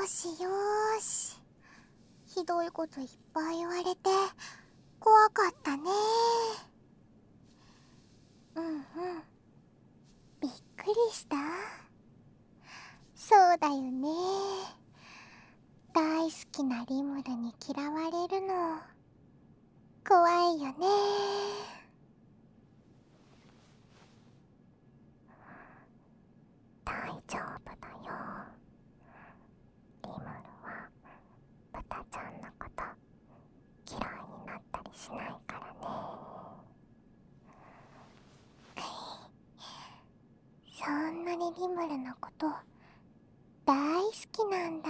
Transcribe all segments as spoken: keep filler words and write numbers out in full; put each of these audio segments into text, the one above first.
しよーし。ひどいこといっぱい言われて怖かったね。うんうん。びっくりした。そうだよね。大好きなリムルに嫌われるの怖いよね。大丈夫だよ。リムルはブタちゃんのこと嫌いになったりしないからね。そんなにリムルのこと大好きなんだ。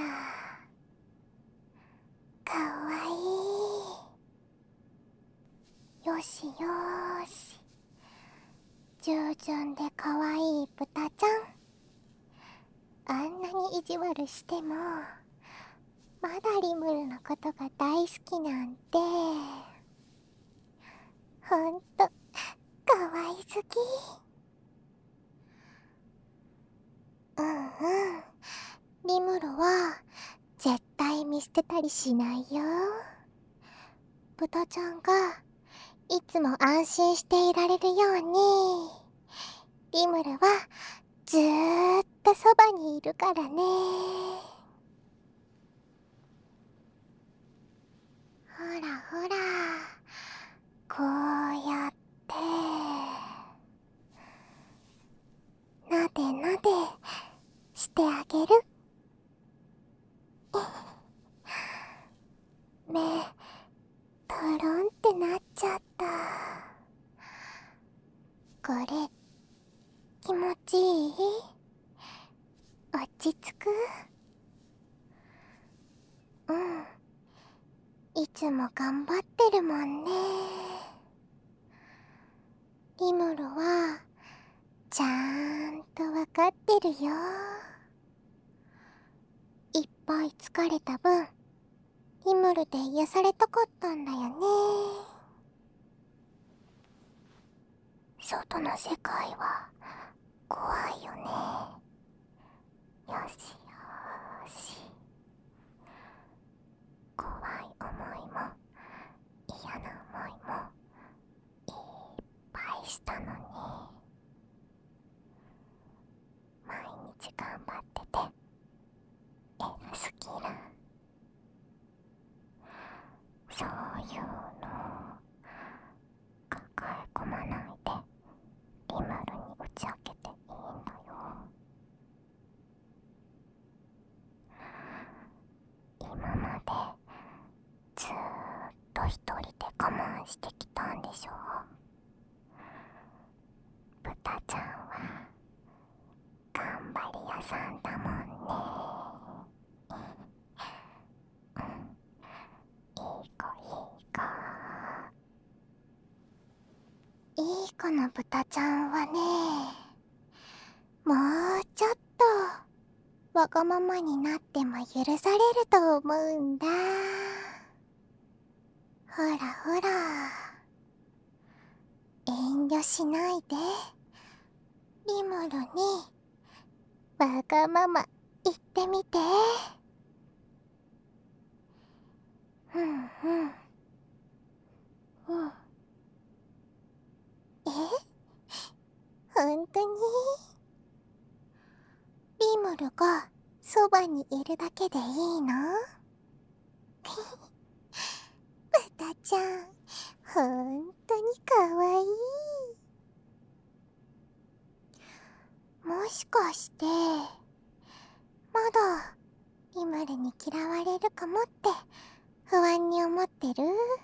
かわいい。よしよーし。従順でかわいいブタちゃん。あんなに意地悪してもまだリムルのことが大好きなんて。ほんとかわいすぎ。うんうん。リムルは絶対見捨てたりしないよ。ブタちゃんがいつも安心していられるようにリムルはずーっとそばにいるからね。ほらほら、こうやってなでなでしてあげる。目トロンってなっちゃった。これ気持ちいい？落ち着く？うん、いつも頑張ってるもんね。リムルはちゃんとわかってるよ。いっぱい疲れた分リムルで癒されたかったんだよね。外の世界は怖いよね。よしよーし。怖い思いも嫌な思いもいっぱいしたのに、毎日頑張ってて偉すぎる。そういうの抱え込まないでリムルに打ち明けていいんだよ。今までずーっと一人で我慢してきたんでしょ。ブタちゃんは頑張り屋さんだもんね。うん、いい子いい子。いい子のブタちゃんはね、もうちょっとわがままになっても許されると思うんだ。ほらほら、遠慮しないでリムルにわがまま言ってみて。うんうんうん。え、ほんとにリムルがそばにいるだけでいいの？ブタちゃんほんとにかわいい。もしかしてまだリムルに嫌われるかもって不安に思ってる？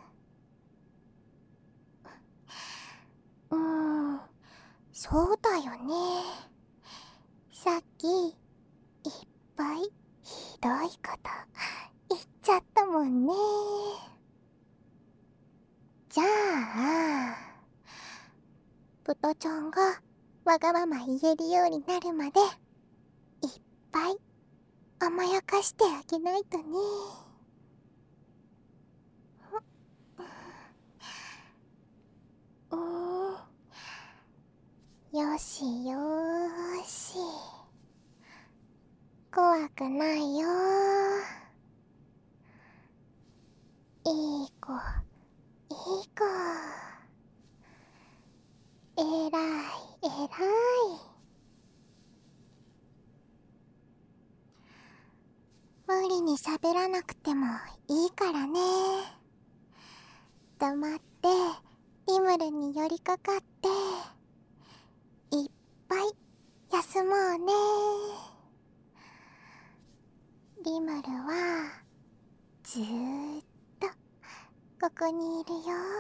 うーん、そうだよね。さっきいっぱいひどいこと言っちゃったもんね。じゃあブタちゃんがわがまま言えるようになるまでいっぱい甘やかしてあげないとね。うーん、よしよーし。 怖くないよ。いい子、いい子。えらい、えらい。無理に喋らなくてもいいからね。黙ってリムルに寄りかかっていっぱい休もうね。リムルはずーっとここにいるよ。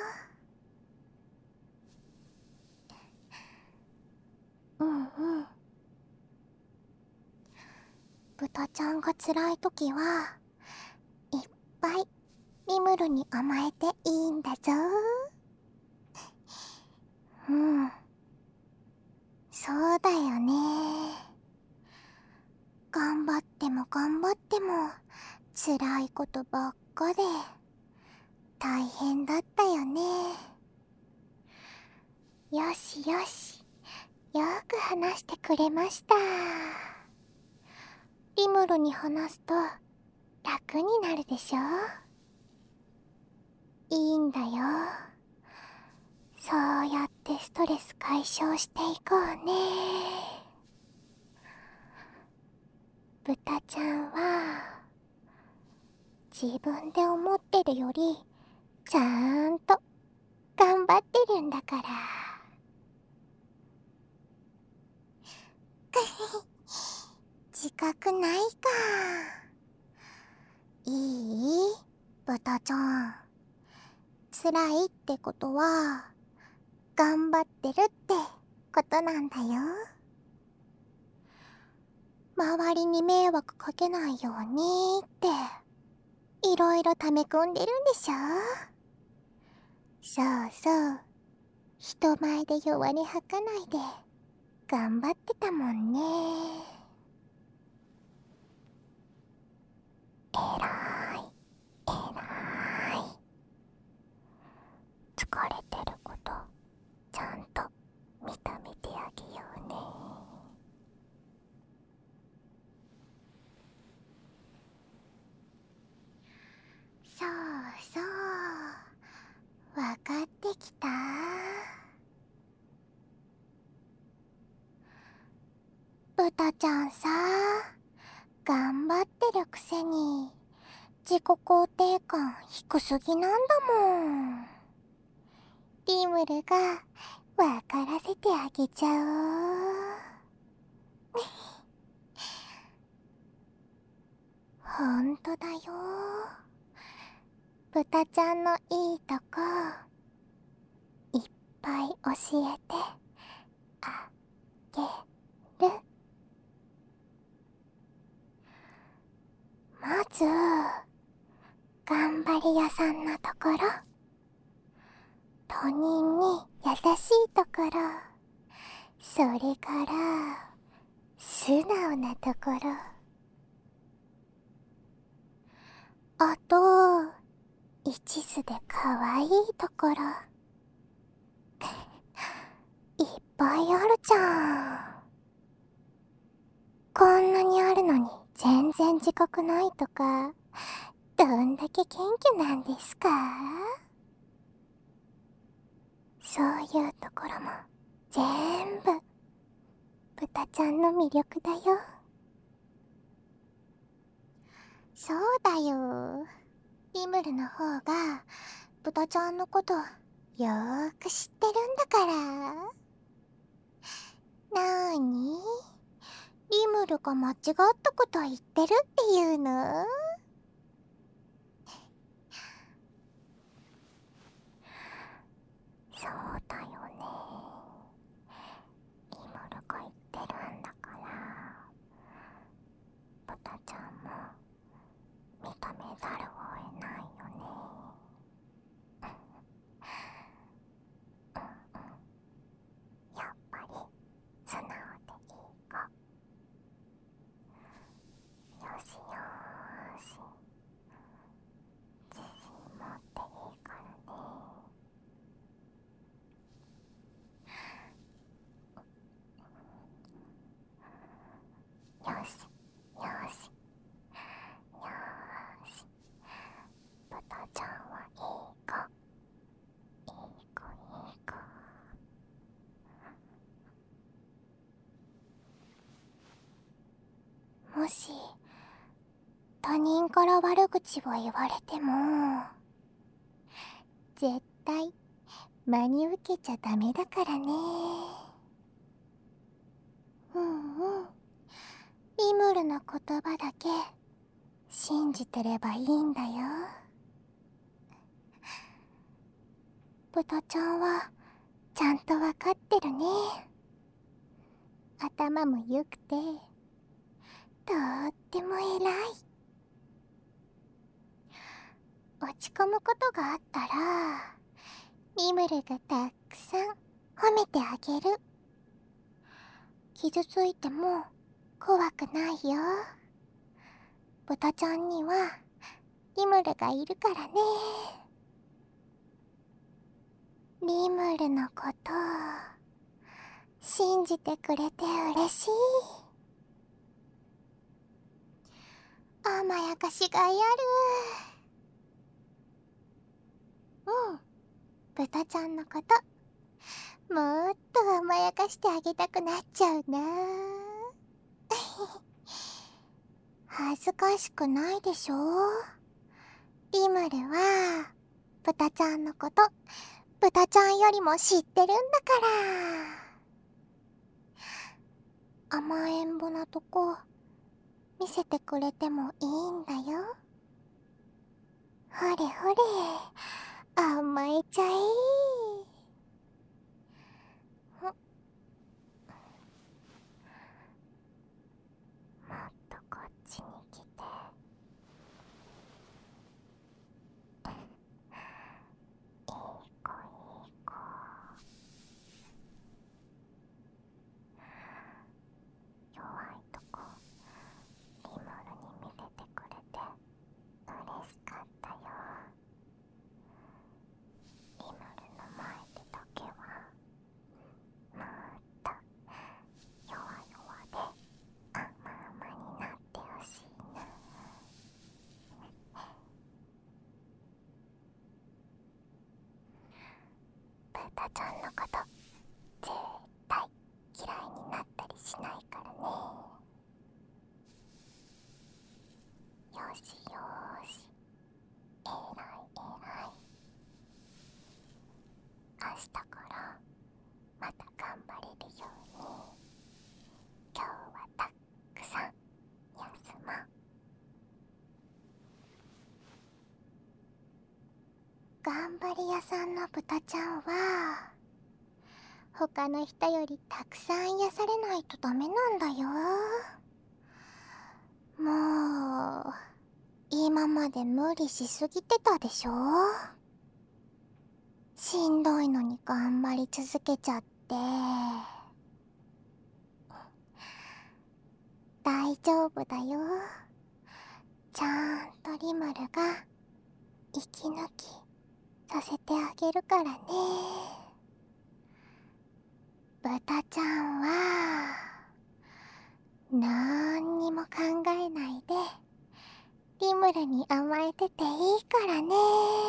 うんうん。豚ちゃんが辛い時はいっぱいリムルに甘えていいんだぞ。うん、そうだよね。頑張っても頑張っても辛いことばっかで大変だったよね。よしよし、よーく話してくれました。リムルに話すと楽になるでしょ。いいんだよ。そうやってストレス解消していこうね。豚ちゃんは自分で思ってるよりちゃんと頑張ってるんだから。自覚ないか。いい？豚ちゃん。辛いってことは頑張ってるってことなんだよ。周りに迷惑かけないようにっていろいろ溜め込んでるんでしょ。そうそう、人前で弱音吐かないで頑張ってたもんね。えらい、えらい。疲れてることちゃんと認めてあげようね。そうそう、わかってきた。豚ちゃんさ、頑張ってるくせに自己肯定感低すぎなんだもん。リムルがわからせてあげちゃおう。ほんとだよ。豚ちゃんのいいとこいっぱい教えてあげる。まず頑張り屋さんなところ、他人に優しいところ、それから素直なところ、あと一途で可愛いところいっぱいあるじゃん。こんなにあるのに全然自覚ないとか、どんだけ謙虚なんですか？そういうところも全部豚ちゃんの魅力だよ。そうだよ。リムルの方が豚ちゃんのことよーく知ってるんだから。なーに？リムルが間違ったこと言ってるっていうの？そうだよね。リムルが言ってるんだから、豚ちゃんも認めざるを得ないよね。やっぱり素直でいい子。よしよーもし他人から悪口を言われても絶対真に受けちゃダメだからね。うんうん。リムルの言葉だけ信じてればいいんだよ。ブタちゃんはちゃんとわかってるね。頭も良くてとっても偉い。落ち込むことがあったらリムルがたくさん褒めてあげる。傷ついても怖くないよ。ブタちゃんにはリムルがいるからね。リムルのこと信じてくれて嬉しい。甘やかしがやる。うん、ブタちゃんのこともっと甘やかしてあげたくなっちゃうな。恥ずかしくないでしょ。リムルはブタちゃんのことブタちゃんよりも知ってるんだから。甘えん坊なとこ見せてくれてもいいんだよ。ほれほれ甘えちゃえ。もっとこっちに来て。いい子いい子。弱いとこリムルに見せてくれて嬉しかったよ。リムルの前でだけはもっと弱々で甘々になってほしいな。ブタちゃんのこと絶対嫌いになったりしないからね。よしよーし、えらいえらい。明日からまた頑張れるように今日はたくさん休もう。頑張り屋さんのブタちゃんは他の人よりたくさん癒されないとダメなんだよ。もう今まで無理しすぎてたでしょ。しんどいのに頑張り続けちゃって。大丈夫だよ。ちゃんとリムルが息抜きさせてあげるからね。ブタちゃんはなんにも考えないでリムルに甘えてていいからね。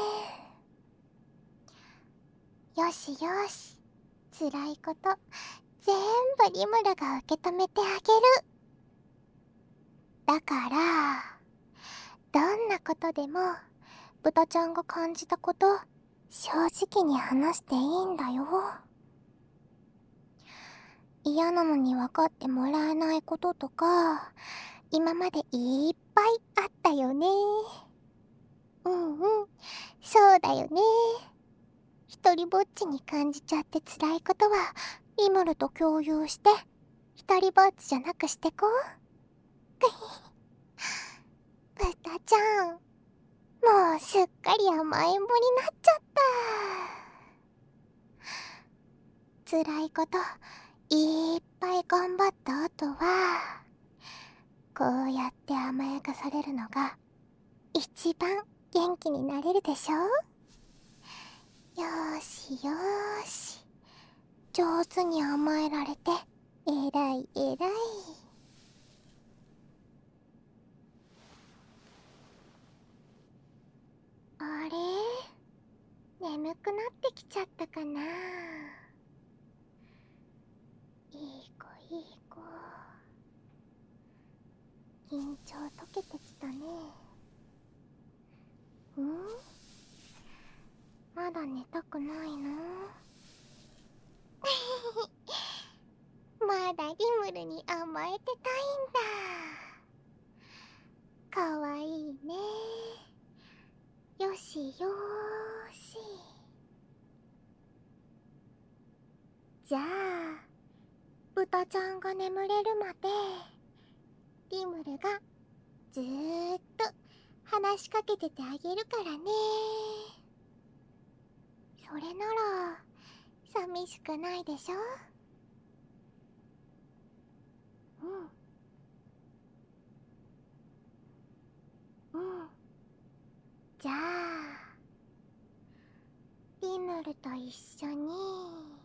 よしよし、辛いこと全部リムルが受け止めてあげる。だからどんなことでもブタちゃんが感じたこと正直に話していいんだよ。嫌なのに分かってもらえないこととか今までいっぱいあったよね。うんうん、そうだよね。一人ぼっちに感じちゃって辛いことはリムルと共有して一人ぼっちじゃなくしてこう。ブタちゃんもうすっかり甘えん坊になっちゃった。辛いこといっぱい頑張った後はこうやって甘やかされるのが一番元気になれるでしょ。よーしよーし、上手に甘えられてえらいえらい。あれ、眠くなってきちゃったかな。いい子いい子、昨緊張解けてきたね。ん？まだ寝たくないの？まだリムルに甘えてたいんだ。かわいいね。よしよーし。じゃあ豚ちゃんが眠れるまでリムルがずーっと話しかけててあげるからね。それなら寂しくないでしょ？うんうん。じゃあリムルと一緒に